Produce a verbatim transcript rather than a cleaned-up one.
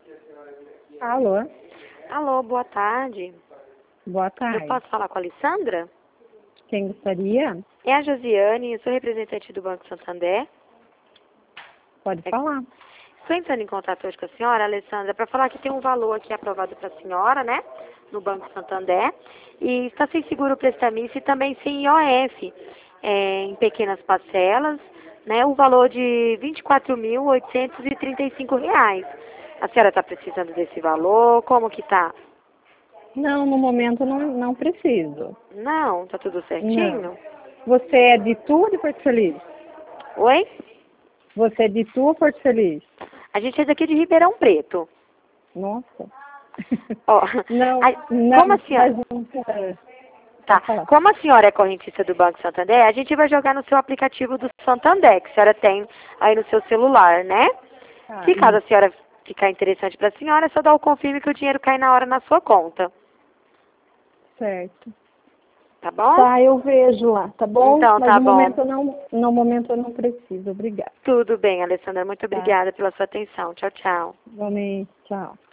Alô? Alô, boa tarde. Boa tarde. Eu posso falar com a Alessandra? Quem gostaria? É a Josiane, eu sou representante do Banco Santander. Pode É, falar. Estou entrando em contato hoje com a senhora, Alessandra, para falar que tem um valor aqui aprovado para a senhora, né? No Banco Santander. E está sem seguro prestamício e também sem I O F, é, em pequenas parcelas, né? O valor de vinte e quatro mil oitocentos e trinta e cinco reais. A senhora está precisando desse valor? Como que tá? Não, no momento não, não preciso. Não, tá tudo certinho? Não. Você é de Tu ou de Porto Feliz? Oi? Você é de Tu ou Porto Feliz? A gente é daqui de Ribeirão Preto. Nossa. Ó, Não, a- não, como a senhora... mas não é. Tá. Pode falar. Como a senhora é correntista do Banco Santander, a gente vai jogar no seu aplicativo do Santander, que a senhora tem aí no seu celular, né? Tá, Se caso a isso. senhora ficar interessante para a senhora, é só dar o confirme que o dinheiro cai na hora na sua conta. Certo. Tá bom? Tá, eu vejo lá, tá bom? Então, Mas tá no bom. momento eu não, no momento eu não preciso. Obrigada. Tudo bem, Alessandra. Muito Tá. obrigada pela sua atenção. Tchau, tchau. Igualmente. Tchau.